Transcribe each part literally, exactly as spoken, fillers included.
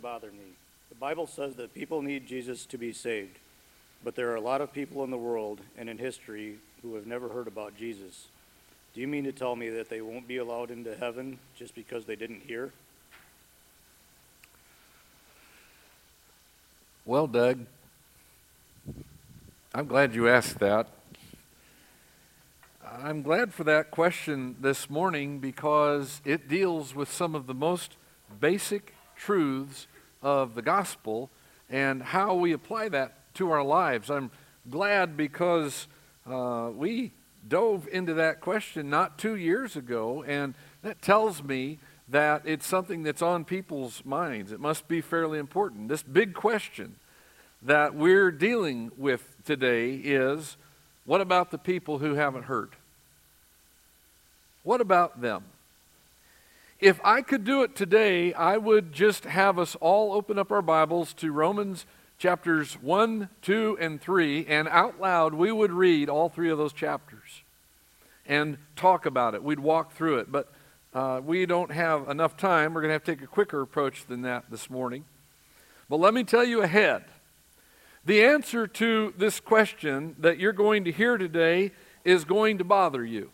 bother me. The Bible says that people need Jesus to be saved, but there are a lot of people in the world and in history who have never heard about Jesus. Do you mean to tell me that they won't be allowed into heaven just because they didn't hear? Well, Doug, I'm glad you asked that. I'm glad for that question this morning because it deals with some of the most basic truths of the gospel and how we apply that to our lives. I'm glad because uh, we dove into that question not two years ago, and that tells me that it's something that's on people's minds. It must be fairly important. This big question that we're dealing with today is, what about the people who haven't heard? What about them? If I could do it today, I would just have us all open up our Bibles to Romans chapters one, two, and three, and out loud we would read all three of those chapters and talk about it. We'd walk through it, but uh, we don't have enough time. We're going to have to take a quicker approach than that this morning. But let me tell you ahead, the answer to this question that you're going to hear today is going to bother you.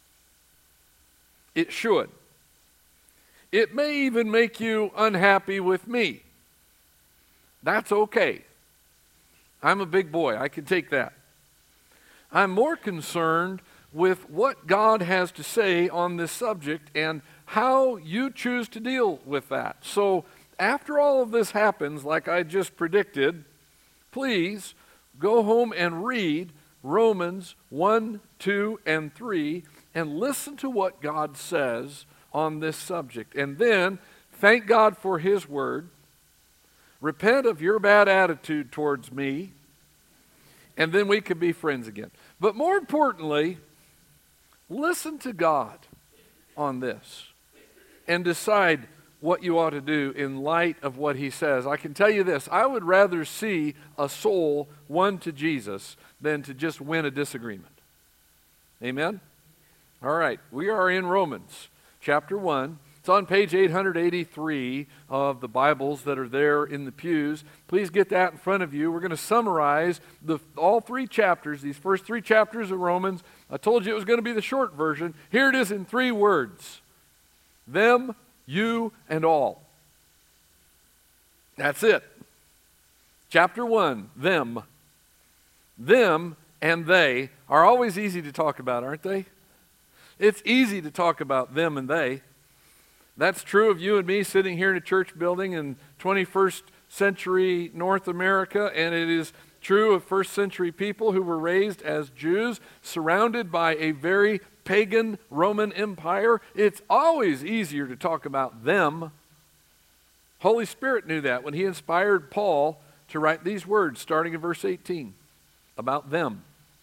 It should. It may even make you unhappy with me. That's okay. I'm a big boy. I can take that. I'm more concerned with what God has to say on this subject and how you choose to deal with that. So after all of this happens, like I just predicted, please go home and read Romans one, two, and three and listen to what God says on this subject. And then thank God for His Word. Repent of your bad attitude towards me, and then we can be friends again. But more importantly, listen to God on this and decide what you ought to do in light of what He says. I can tell you this, I would rather see a soul won to Jesus than to just win a disagreement. Amen? All right, we are in Romans chapter one. It's on page eight hundred eighty-three of the Bibles that are there in the pews. Please get that in front of you. We're going to summarize the, all three chapters, these first three chapters of Romans. I told you it was going to be the short version. Here it is in three words. Them, you, and all. That's it. Chapter one, them. Them and they are always easy to talk about, aren't they? It's easy to talk about them and they. That's true of you and me sitting here in a church building in twenty-first century North America, and it is true of first century people who were raised as Jews, surrounded by a very pagan Roman Empire. It's always easier to talk about them. Holy Spirit knew that when He inspired Paul to write these words, starting in verse eighteen, about them.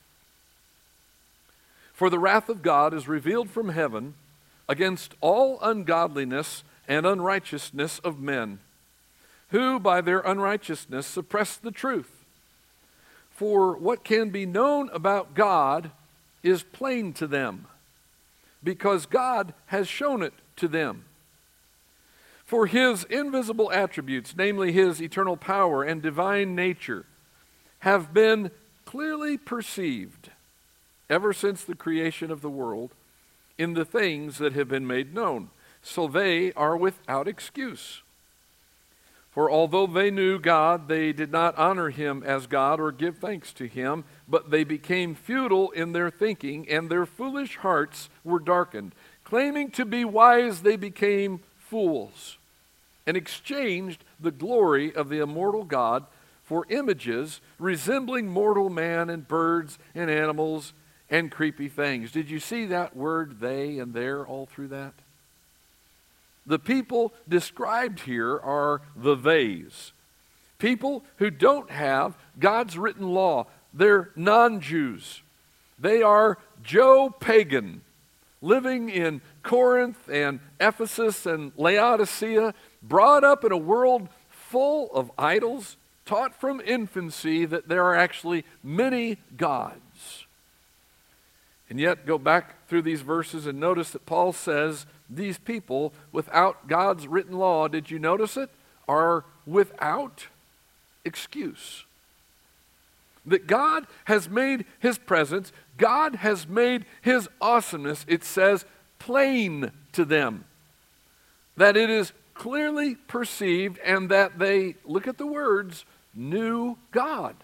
For the wrath of God is revealed from heaven against all ungodliness and unrighteousness of men, who by their unrighteousness suppress the truth. For what can be known about God is plain to them, because God has shown it to them. For His invisible attributes, namely His eternal power and divine nature, have been clearly perceived ever since the creation of the world in the things that have been made known, so they are without excuse. For although they knew God, they did not honor Him as God or give thanks to Him, but they became futile in their thinking, and their foolish hearts were darkened. Claiming to be wise, they became fools, and exchanged the glory of the immortal God for images resembling mortal man and birds and animals and creepy things. Did you see that word they and there all through that? The people described here are the theys. People who don't have God's written law. They're non-Jews. They are Joe pagan, living in Corinth and Ephesus and Laodicea, brought up in a world full of idols, taught from infancy that there are actually many gods. And yet, go back through these verses and notice that Paul says these people without God's written law, did you notice it, are without excuse. That God has made his presence, God has made his awesomeness, it says, plain to them. That it is clearly perceived and that they, look at the words, knew God.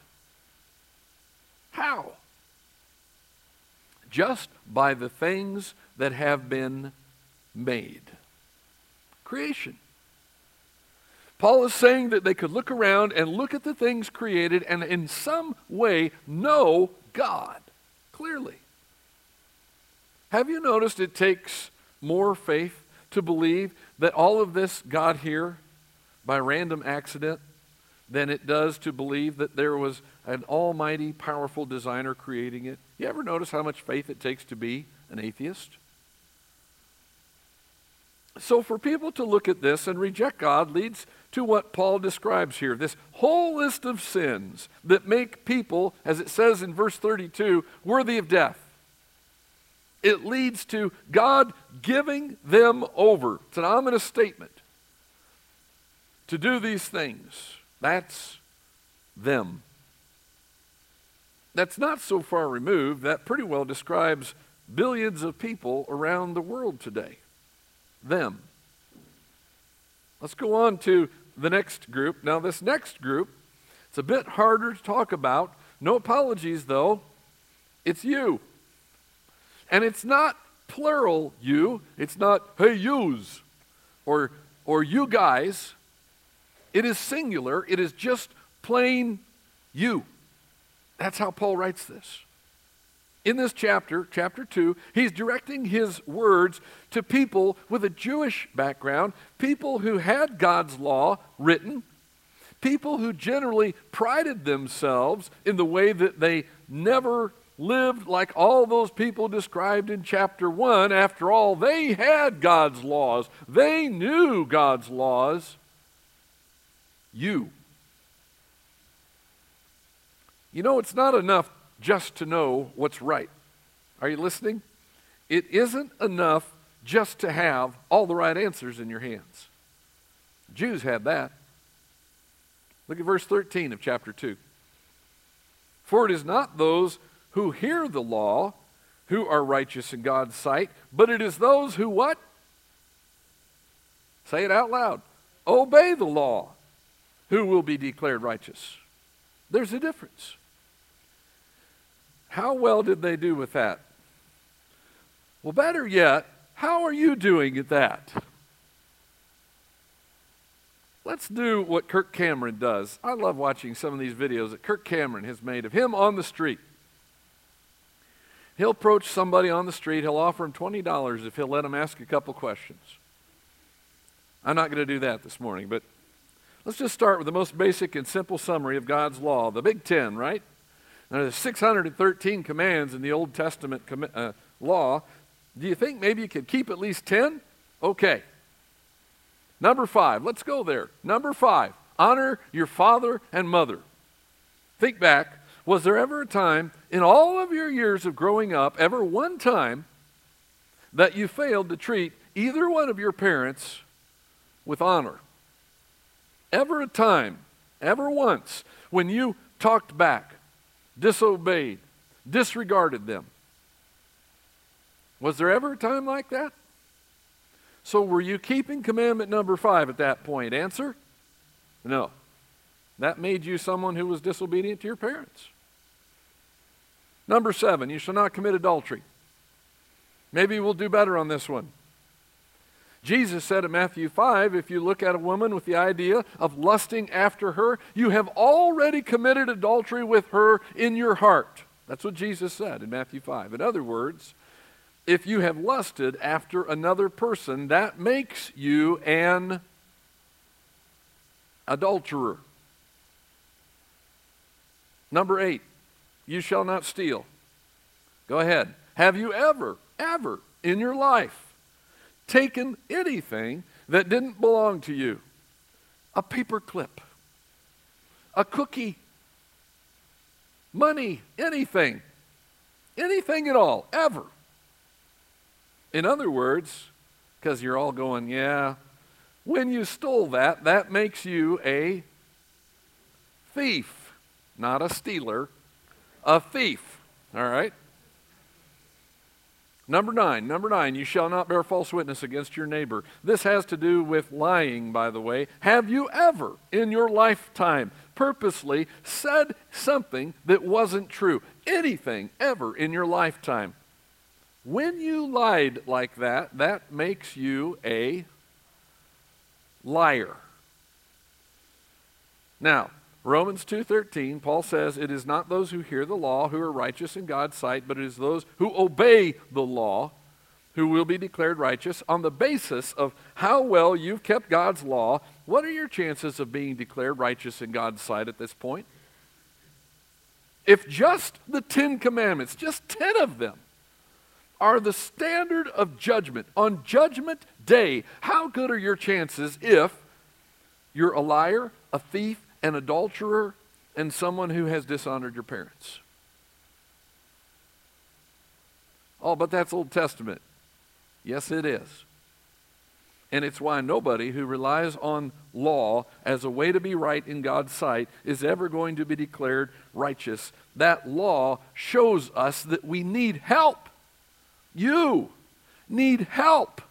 How? Just by the things that have been made. Creation. Paul is saying that they could look around and look at the things created and in some way know God clearly. Have you noticed it takes more faith to believe that all of this got here by random accident than it does to believe that there was an almighty, powerful designer creating it? You ever notice how much faith it takes to be an atheist? So for people to look at this and reject God leads to what Paul describes here, this whole list of sins that make people, as it says in verse thirty-two, worthy of death. It leads to God giving them over. It's an ominous statement. To do these things. That's them. That's not so far removed. That pretty well describes billions of people around the world today. Them. Let's go on to the next group. Now this next group, it's a bit harder to talk about. No apologies though. It's you. And it's not plural you. It's not hey yous or or you guys. It is singular. It is just plain you. That's how Paul writes this. In this chapter, chapter two, he's directing his words to people with a Jewish background, people who had God's law written, people who generally prided themselves in the way that they never lived like all those people described in chapter one. After all, they had God's laws. They knew God's laws. You. You know, it's not enough just to know what's right. Are you listening? It isn't enough just to have all the right answers in your hands. Jews had that. Look at verse thirteen of chapter two. For it is not those who hear the law who are righteous in God's sight, but it is those who what? Say it out loud. Obey the law, who will be declared righteous. There's a difference. How well did they do with that? Well, better yet, how are you doing at that? Let's do what Kirk Cameron does. I love watching some of these videos that Kirk Cameron has made of him on the street. He'll approach somebody on the street. He'll offer him twenty dollars if he'll let him ask a couple questions. I'm not going to do that this morning, but let's just start with the most basic and simple summary of God's law, the Big Ten, right? Now, there's six hundred thirteen commands in the Old Testament com- uh, law. Do you think maybe you could keep at least ten? Okay. Number five, let's go there. Number five, honor your father and mother. Think back. Was there ever a time in all of your years of growing up, ever one time, that you failed to treat either one of your parents with honor? Ever a time, ever once, when you talked back, disobeyed, disregarded them? Was there ever a time like that? So were you keeping commandment number five at that point? Answer? No. That made you someone who was disobedient to your parents. Number seven, you shall not commit adultery. Maybe we'll do better on this one. Jesus said in Matthew five, if you look at a woman with the idea of lusting after her, you have already committed adultery with her in your heart. That's what Jesus said in Matthew five. In other words, if you have lusted after another person, that makes you an adulterer. Number eight, you shall not steal. Go ahead. Have you ever, ever in your life taken anything that didn't belong to you? A paper clip, a cookie, money, anything, anything at all, ever. In other words, because you're all going, yeah, when you stole that, that makes you a thief, not a stealer, a thief. All right? Number nine, number nine, you shall not bear false witness against your neighbor. This has to do with lying, by the way. Have you ever in your lifetime purposely said something that wasn't true? Anything ever in your lifetime? When you lied like that, that makes you a liar. Now, Romans two thirteen, Paul says, it is not those who hear the law who are righteous in God's sight, but it is those who obey the law who will be declared righteous. On the basis of how well you've kept God's law, what are your chances of being declared righteous in God's sight at this point? If just the Ten Commandments, just ten of them, are the standard of judgment on Judgment Day, how good are your chances if you're a liar, a thief, an adulterer, and someone who has dishonored your parents? Oh, but that's Old Testament. Yes, it is. And it's why nobody who relies on law as a way to be right in God's sight is ever going to be declared righteous. That law shows us that we need help. You need help.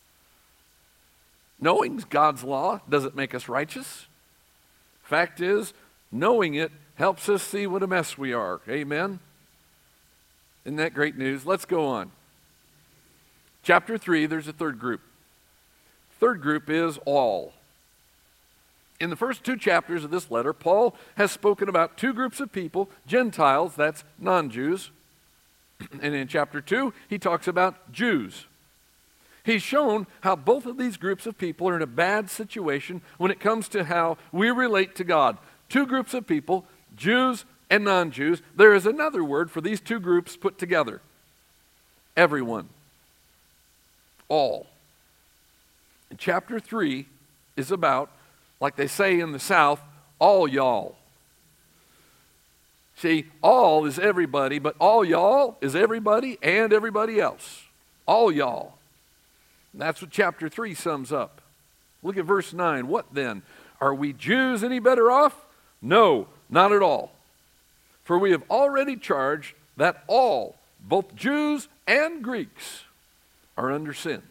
Knowing God's law doesn't make us righteous. Fact is, knowing it helps us see what a mess we are. Amen? Isn't that great news? Let's go on. Chapter three, there's a third group. Third group is all. In the first two chapters of this letter, Paul has spoken about two groups of people, Gentiles, that's non-Jews. And in chapter two, he talks about Jews. He's shown how both of these groups of people are in a bad situation when it comes to how we relate to God. Two groups of people, Jews and non-Jews. There is another word for these two groups put together. Everyone. All. And chapter three is about, like they say in the South, all y'all. See, all is everybody, but all y'all is everybody and everybody else. All y'all. And that's what chapter three sums up. Look at verse nine. What then? Are we Jews any better off? No, not at all. For we have already charged that all, both Jews and Greeks, are under sin.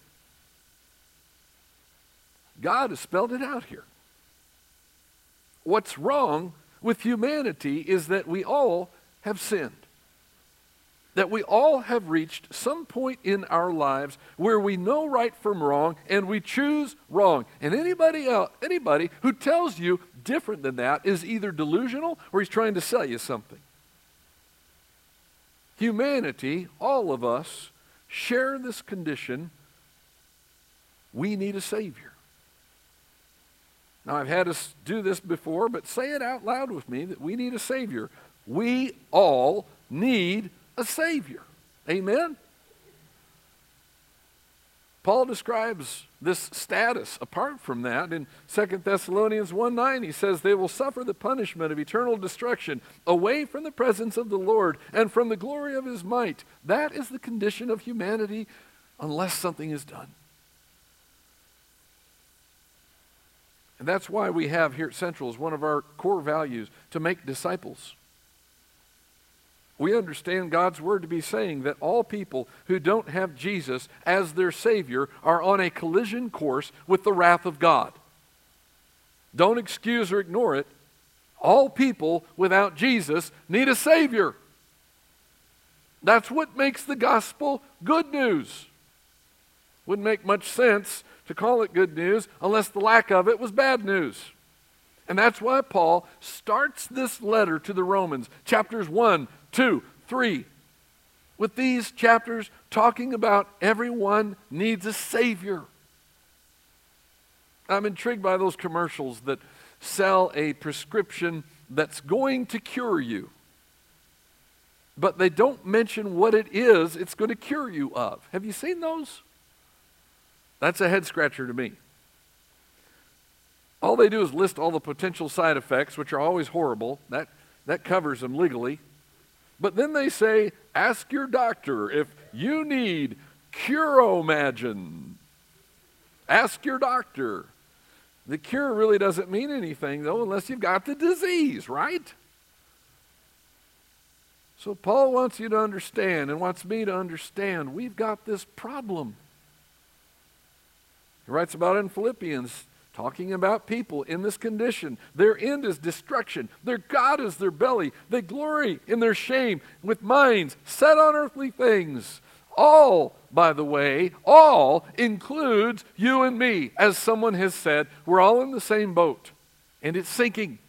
God has spelled it out here. What's wrong with humanity is that we all have sinned. That we all have reached some point in our lives where we know right from wrong and we choose wrong. And anybody else, anybody who tells you different than that is either delusional or he's trying to sell you something. Humanity, all of us, share this condition. We need a Savior. Now, I've had us do this before, but say it out loud with me that we need a Savior. We all need a Savior. Amen? Paul describes this status apart from that in Second Thessalonians one nine. He says, they will suffer the punishment of eternal destruction away from the presence of the Lord and from the glory of His might. That is the condition of humanity unless something is done. And that's why we have here at Central as one of our core values to make disciples. We understand God's word to be saying that all people who don't have Jesus as their Savior are on a collision course with the wrath of God. Don't excuse or ignore it. All people without Jesus need a Savior. That's what makes the gospel good news. Wouldn't make much sense to call it good news unless the lack of it was bad news. And that's why Paul starts this letter to the Romans, chapters one, two, three, with these chapters talking about everyone needs a Savior. I'm intrigued by those commercials that sell a prescription that's going to cure you, but they don't mention what it is it's going to cure you of. Have you seen those? That's a head scratcher to me. All they do is list all the potential side effects, which are always horrible. That, that covers them legally. But then they say, ask your doctor if you need Curomagin. Ask your doctor. The cure really doesn't mean anything, though, unless you've got the disease, right? So Paul wants you to understand and wants me to understand we've got this problem. He writes about it in Philippians, talking about people in this condition. Their end is destruction. Their God is their belly. They glory in their shame with minds set on earthly things. All, by the way, all includes you and me. As someone has said, we're all in the same boat, and it's sinking.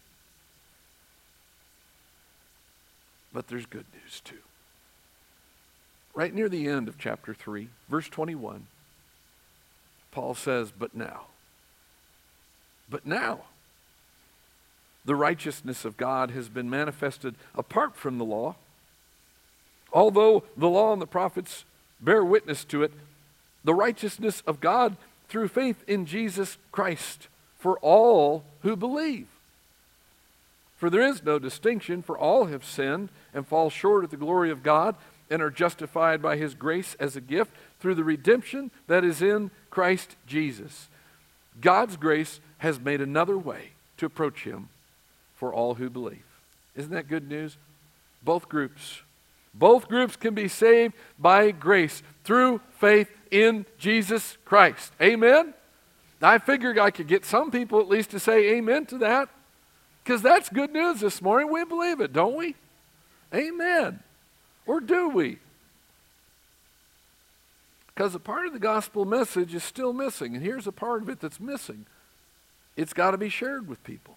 But there's good news too. Right near the end of chapter three, verse twenty-one, Paul says, but now, but now, the righteousness of God has been manifested apart from the law. Although the law and the prophets bear witness to it, the righteousness of God through faith in Jesus Christ for all who believe. For there is no distinction, for all have sinned and fall short of the glory of God and are justified by his grace as a gift through the redemption that is in Christ Jesus. God's grace has made another way to approach him for all who believe. Isn't that good news? Both groups. Both groups can be saved by grace through faith in Jesus Christ. Amen? I figured I could get some people at least to say amen to that, because that's good news this morning. We believe it, don't we? Amen. Or do we? Because a part of the gospel message is still missing, and here's a part of it that's missing. It's got to be shared with people.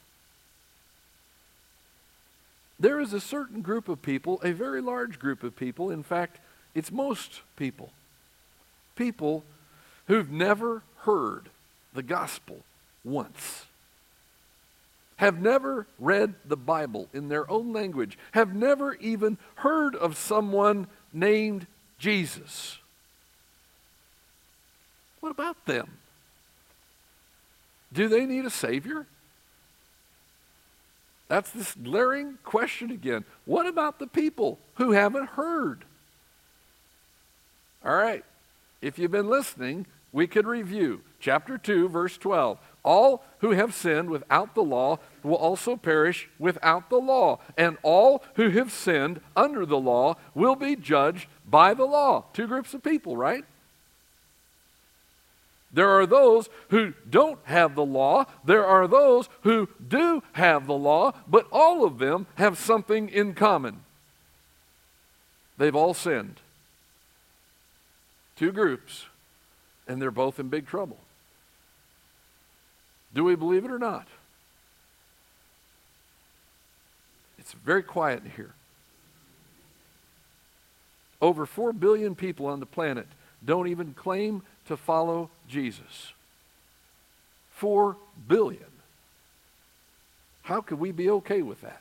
There is a certain group of people, a very large group of people, in fact, it's most people, people who've never heard the gospel once, have never read the Bible in their own language, have never even heard of someone named Jesus. What about them? Do they need a Savior? That's this glaring question again. What about the people who haven't heard? All right, if you've been listening, we could review. Chapter two, verse twelve. All who have sinned without the law will also perish without the law. And all who have sinned under the law will be judged by the law. Two groups of people, right? There are those who don't have the law. There are those who do have the law, but all of them have something in common. They've all sinned. Two groups, and they're both in big trouble. Do we believe it or not? It's very quiet in here. Over four billion people on the planet don't even claim to follow Jesus. Four billion. How could we be okay with that?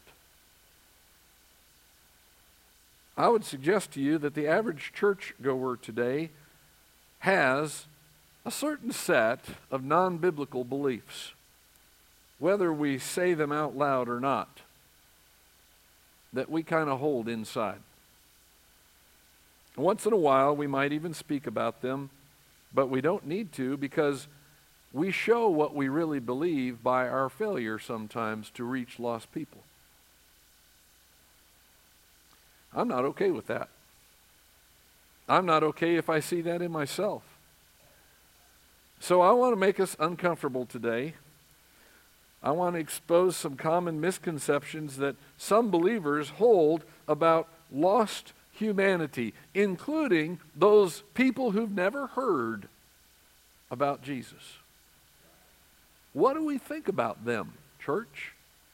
I would suggest to you that the average churchgoer today has a certain set of non-biblical beliefs, whether we say them out loud or not, that we kind of hold inside. Once in a while, we might even speak about them, but we don't need to, because we show what we really believe by our failure sometimes to reach lost people. I'm not okay with that. I'm not okay if I see that in myself. So I want to make us uncomfortable today. I want to expose some common misconceptions that some believers hold about lost humanity, including those people who've never heard about Jesus. What do we think about them, church?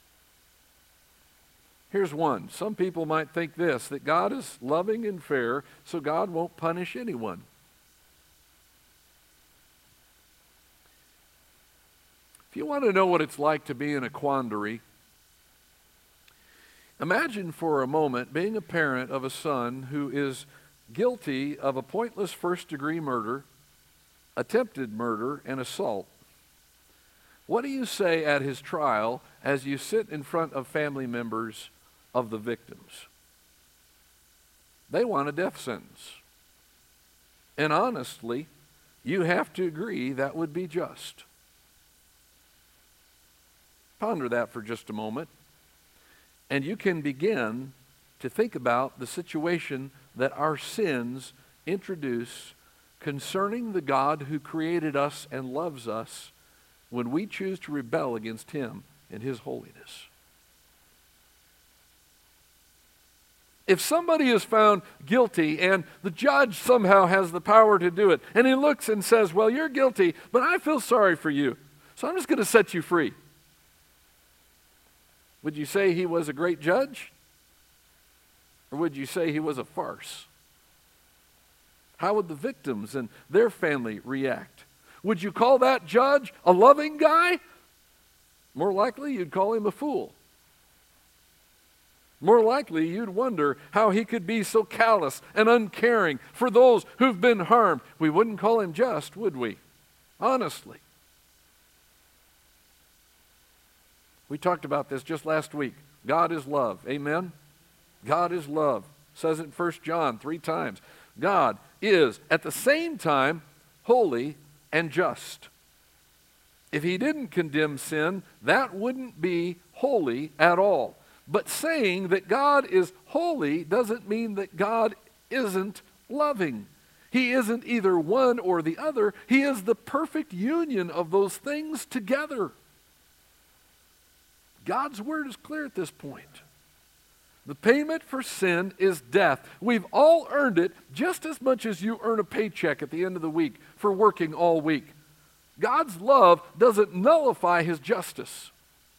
Here's one. Some people might think this, that God is loving and fair, so God won't punish anyone. If you want to know what it's like to be in a quandary, imagine for a moment being a parent of a son who is guilty of a pointless first-degree murder, attempted murder, and assault. What do you say at his trial as you sit in front of family members of the victims? They want a death sentence. And honestly, you have to agree that would be just. Ponder that for just a moment. And you can begin to think about the situation that our sins introduce concerning the God who created us and loves us when we choose to rebel against Him and His holiness. If somebody is found guilty and the judge somehow has the power to do it, and he looks and says, well, you're guilty, but I feel sorry for you, so I'm just going to set you free. Would you say he was a great judge? Or would you say he was a farce? How would the victims and their family react? Would you call that judge a loving guy? More likely, you'd call him a fool. More likely, you'd wonder how he could be so callous and uncaring for those who've been harmed. We wouldn't call him just, would we? Honestly. We talked about this just last week. God is love. Amen? God is love. It says it in First John three times. God is, at the same time, holy and just. If he didn't condemn sin, that wouldn't be holy at all. But saying that God is holy doesn't mean that God isn't loving. He isn't either one or the other. He is the perfect union of those things together. God's word is clear at this point. The payment for sin is death. We've all earned it just as much as you earn a paycheck at the end of the week for working all week. God's love doesn't nullify his justice.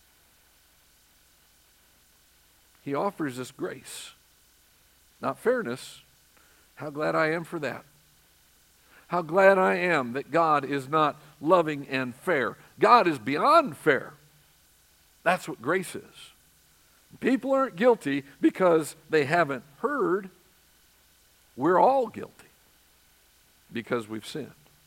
He offers us grace, not fairness. How glad I am for that. How glad I am that God is not loving and fair. God is beyond fair. That's what grace is. People aren't guilty because they haven't heard. We're all guilty because we've sinned.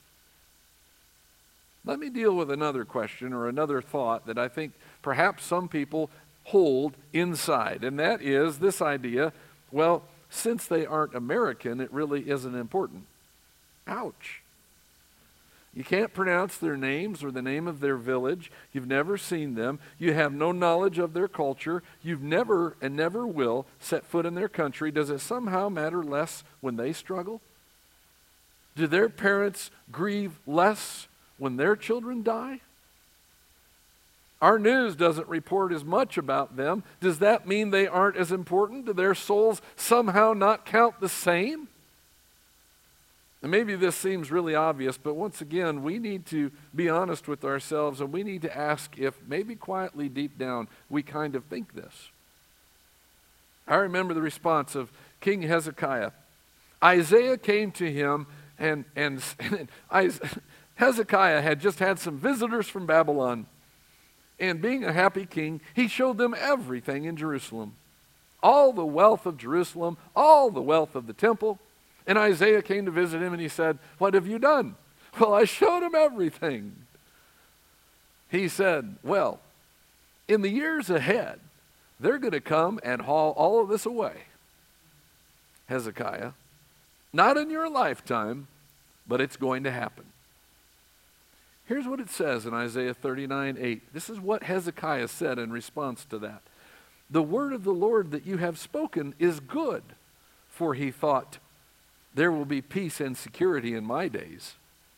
Let me deal with another question or another thought that I think perhaps some people hold inside, and that is this idea, well, since they aren't American, it really isn't important. Ouch. You can't pronounce their names or the name of their village. You've never seen them. You have no knowledge of their culture. You've never and never will set foot in their country. Does it somehow matter less when they struggle? Do their parents grieve less when their children die? Our news doesn't report as much about them. Does that mean they aren't as important? Do their souls somehow not count the same? And maybe this seems really obvious, but once again, we need to be honest with ourselves, and we need to ask if maybe quietly deep down we kind of think this. I remember the response of King Hezekiah. Isaiah came to him, and, and, and Hezekiah had just had some visitors from Babylon. And being a happy king, he showed them everything in Jerusalem. All the wealth of Jerusalem, all the wealth of the temple. And Isaiah came to visit him and he said, "What have you done?" "Well, I showed him everything." He said, "Well, in the years ahead, they're going to come and haul all of this away." Hezekiah, not in your lifetime, but it's going to happen. Here's what it says in Isaiah thirty-nine eight. This is what Hezekiah said in response to that. "The word of the Lord that you have spoken is good," for he thought, "There will be peace and security in my days."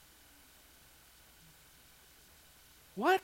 What?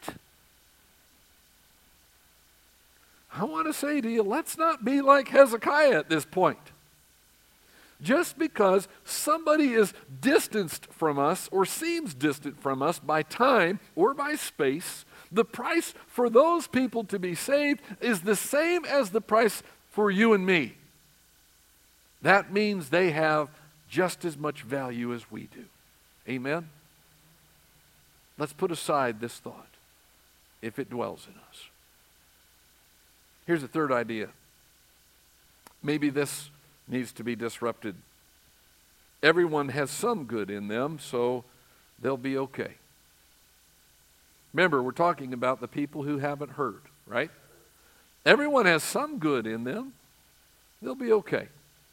I want to say to you, let's not be like Hezekiah at this point. Just because somebody is distanced from us or seems distant from us by time or by space, the price for those people to be saved is the same as the price for you and me. That means they have just as much value as we do. Amen? Let's put aside this thought if it dwells in us. Here's a third idea. Maybe this needs to be disrupted. Everyone has some good in them, so they'll be okay. Remember, we're talking about the people who haven't heard, right? Everyone has some good in them. They'll be okay.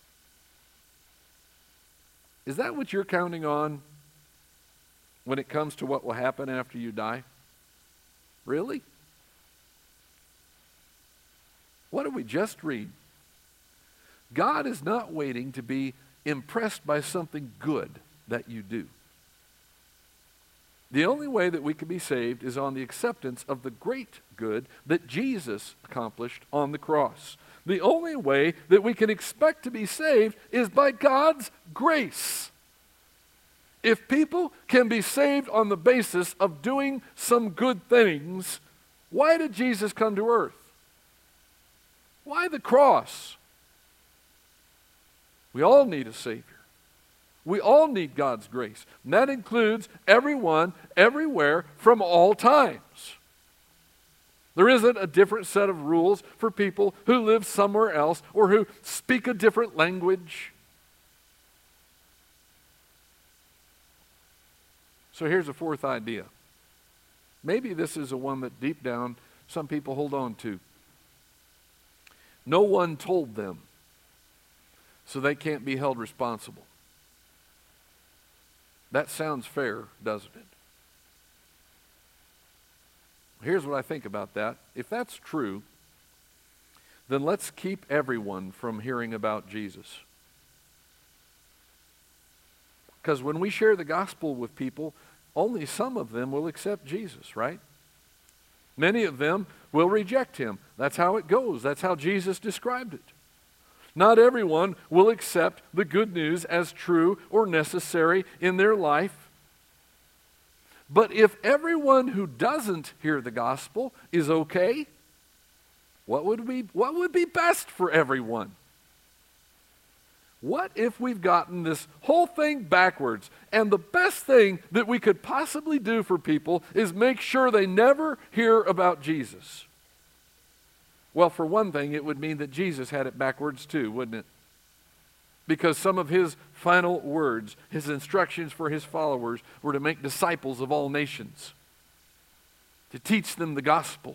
Is that what you're counting on when it comes to what will happen after you die? Really? What did we just read? God is not waiting to be impressed by something good that you do. The only way that we can be saved is on the acceptance of the great good that Jesus accomplished on the cross. The only way that we can expect to be saved is by God's grace. If people can be saved on the basis of doing some good things, why did Jesus come to earth? Why the cross? We all need a Savior. We all need God's grace. And that includes everyone, everywhere, from all times. There isn't a different set of rules for people who live somewhere else or who speak a different language. So here's a fourth idea. Maybe this is a one that deep down some people hold on to. No one told them, so they can't be held responsible. That sounds fair, doesn't it? Here's what I think about that. If that's true, then let's keep everyone from hearing about Jesus. Because when we share the gospel with people, only some of them will accept Jesus, right? Many of them will reject him. That's how it goes. That's how Jesus described it. Not everyone will accept the good news as true or necessary in their life. But if everyone who doesn't hear the gospel is okay, what would be, what would be best for everyone? What if we've gotten this whole thing backwards, and the best thing that we could possibly do for people is make sure they never hear about Jesus? Well, for one thing, it would mean that Jesus had it backwards too, wouldn't it? Because some of his final words, his instructions for his followers, were to make disciples of all nations, to teach them the gospel.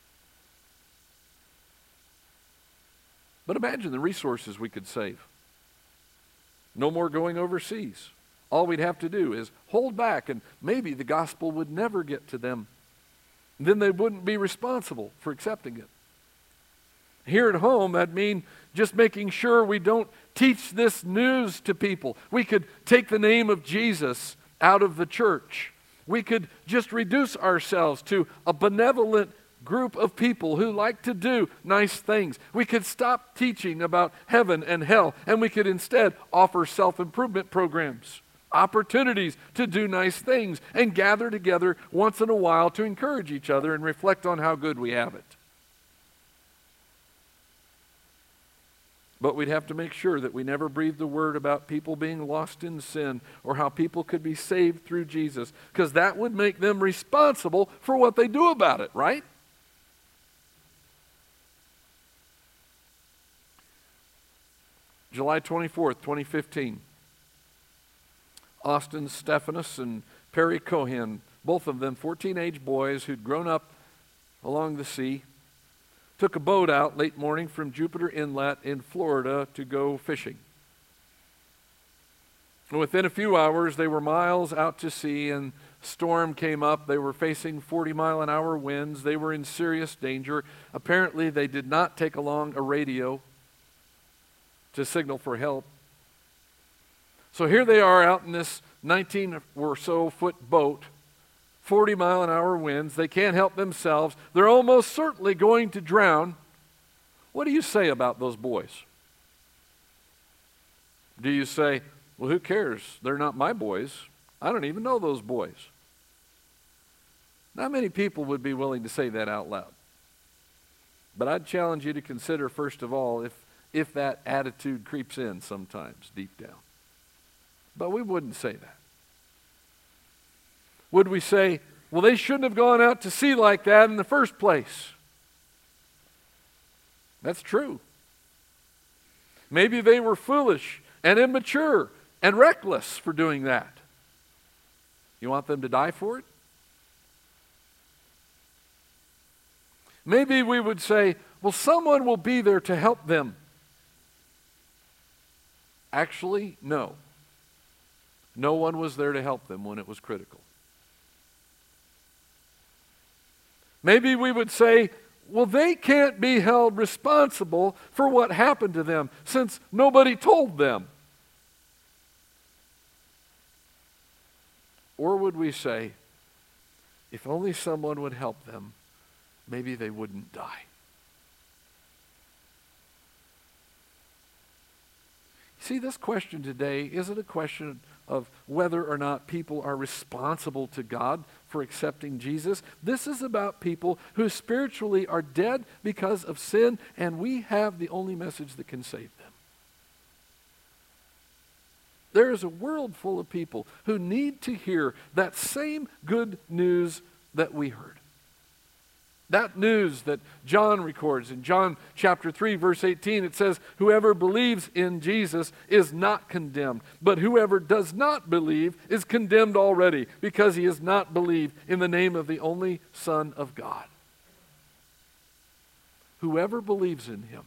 But imagine the resources we could save. No more going overseas. All we'd have to do is hold back, and maybe the gospel would never get to them. Then they wouldn't be responsible for accepting it. Here at home, that'd mean just making sure we don't teach this news to people. We could take the name of Jesus out of the church. We could just reduce ourselves to a benevolent group of people who like to do nice things. We could stop teaching about heaven and hell, and we could instead offer self-improvement programs, opportunities to do nice things, and gather together once in a while to encourage each other and reflect on how good we have it. But we'd have to make sure that we never breathe the word about people being lost in sin or how people could be saved through Jesus, because that would make them responsible for what they do about it, right? July twenty-fourth, twenty fifteen. Austin Stephanus and Perry Cohen, both of them fourteen-age boys who'd grown up along the sea, took a boat out late morning from Jupiter Inlet in Florida to go fishing. And within a few hours, they were miles out to sea, and a storm came up. They were facing forty mile an hour winds. They were in serious danger. Apparently, they did not take along a radio to signal for help. So here they are out in this nineteen or so foot boat, forty mile an hour winds. They can't help themselves. They're almost certainly going to drown. What do you say about those boys? Do you say, well, who cares? They're not my boys. I don't even know those boys. Not many people would be willing to say that out loud. But I'd challenge you to consider, first of all, if, if that attitude creeps in sometimes deep down. But we wouldn't say that. Would we say, well, they shouldn't have gone out to sea like that in the first place? That's true. Maybe they were foolish and immature and reckless for doing that. You want them to die for it? Maybe we would say, well, someone will be there to help them. Actually, no. No one was there to help them when it was critical. Maybe we would say, well, they can't be held responsible for what happened to them since nobody told them. Or would we say, if only someone would help them, maybe they wouldn't die? See, this question today isn't a question of whether or not people are responsible to God for accepting Jesus. This is about people who spiritually are dead because of sin, and we have the only message that can save them. There is a world full of people who need to hear that same good news that we heard. That news that John records in John chapter three, verse eighteen, it says, whoever believes in Jesus is not condemned, but whoever does not believe is condemned already, because he has not believed in the name of the only Son of God. Whoever believes in him.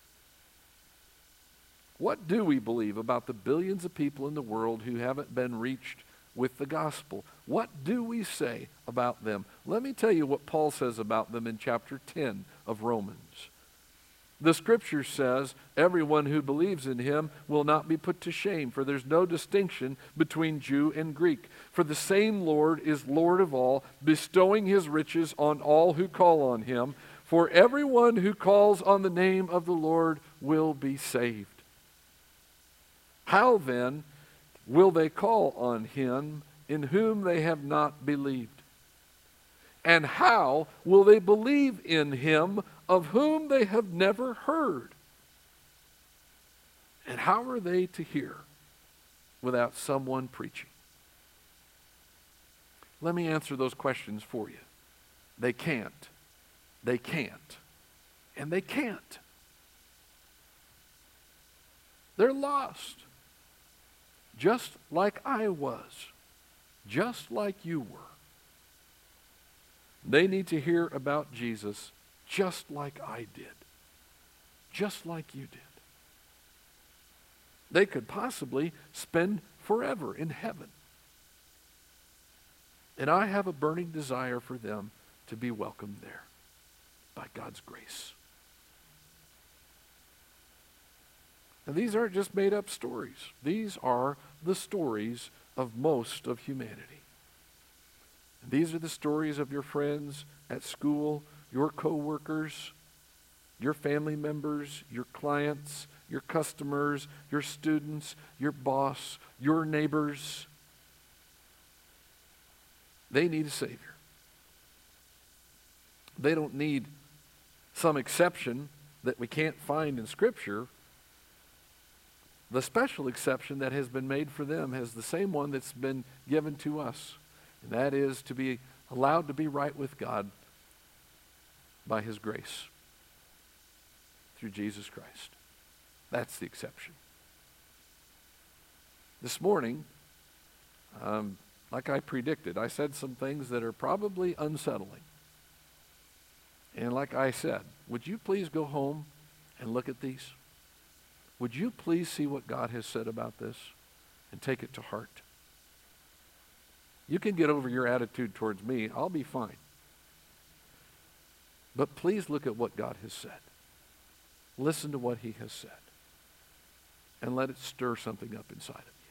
What do we believe about the billions of people in the world who haven't been reached with the gospel? What do we say about them? Let me tell you what Paul says about them in chapter ten of Romans. The scripture says, everyone who believes in him will not be put to shame, for there's no distinction between Jew and Greek. For the same Lord is Lord of all, bestowing his riches on all who call on him. For everyone who calls on the name of the Lord will be saved. How then will they call on him in whom they have not believed? And how will they believe in him of whom they have never heard? And how are they to hear without someone preaching? Let me answer those questions for you. They can't. They can't. And they can't. They're lost. Just like I was. Just like you were. They need to hear about Jesus just like I did. Just like you did. They could possibly spend forever in heaven. And I have a burning desire for them to be welcomed there by God's grace. And these aren't just made up stories. These are the stories of most of humanity. And these are the stories of your friends at school, your co-workers, your family members, your clients, your customers, your students, your boss, your neighbors. They need a Savior. They don't need some exception that we can't find in Scripture. The special exception that has been made for them is the same one that's been given to us. And that is to be allowed to be right with God by his grace through Jesus Christ. That's the exception. This morning, um, like I predicted, I said some things that are probably unsettling. And like I said, would you please go home and look at these? Would you please see what God has said about this and take it to heart? You can get over your attitude towards me. I'll be fine. But please look at what God has said. Listen to what he has said. And let it stir something up inside of you.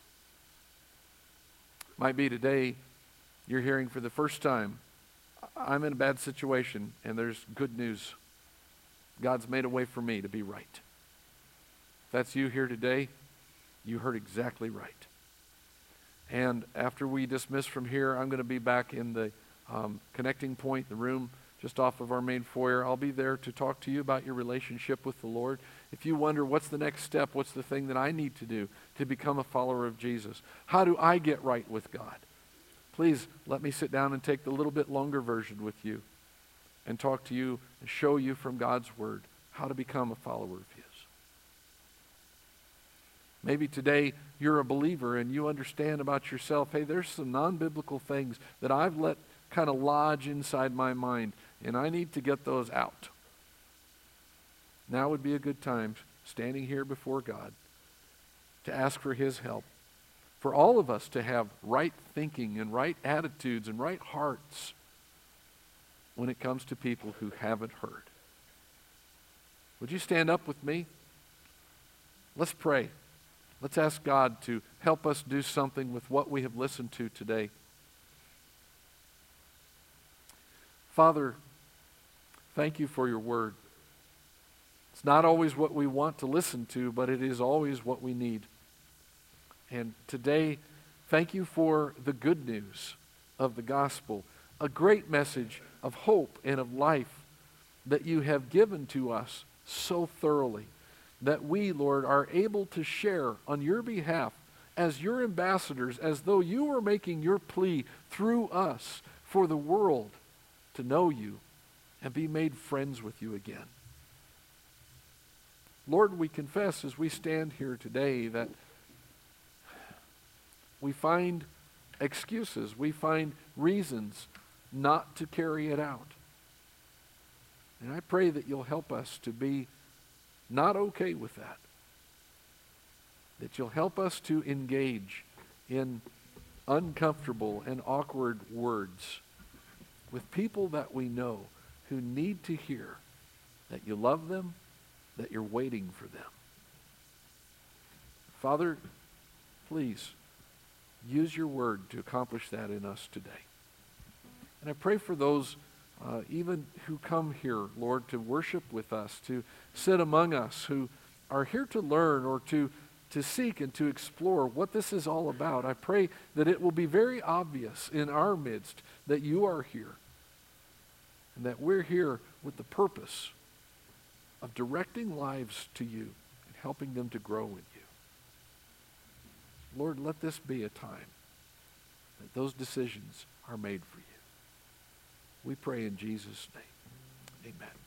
Might be today you're hearing for the first time, I'm in a bad situation and there's good news. God's made a way for me to be right. If that's you here today, you heard exactly right. And after we dismiss from here, I'm going to be back in the um, connecting point, the room just off of our main foyer. I'll be there to talk to you about your relationship with the Lord. If you wonder what's the next step, what's the thing that I need to do to become a follower of Jesus? How do I get right with God? Please let me sit down and take the little bit longer version with you and talk to you and show you from God's Word how to become a follower of His. Maybe today you're a believer and you understand about yourself, hey, there's some non-biblical things that I've let kind of lodge inside my mind, and I need to get those out. Now would be a good time, standing here before God, to ask for His help. For all of us to have right thinking and right attitudes and right hearts when it comes to people who haven't heard. Would you stand up with me? Let's pray. Let's ask God to help us do something with what we have listened to today. Father, thank you for your word. It's not always what we want to listen to, but it is always what we need. And today, thank you for the good news of the gospel, a great message of hope and of life that you have given to us so thoroughly, that we, Lord, are able to share on your behalf as your ambassadors, as though you were making your plea through us for the world to know you and be made friends with you again. Lord, we confess as we stand here today that we find excuses, we find reasons not to carry it out. And I pray that you'll help us to be not okay with that. That you'll help us to engage in uncomfortable and awkward words with people that we know who need to hear that you love them, that you're waiting for them. Father, please use your word to accomplish that in us today. And I pray for those uh, even who come here, Lord, to worship with us, to sit among us, who are here to learn or to, to seek and to explore what this is all about. I pray that it will be very obvious in our midst that you are here and that we're here with the purpose of directing lives to you and helping them to grow in you. Lord, let this be a time that those decisions are made for you. We pray in Jesus' name. Amen.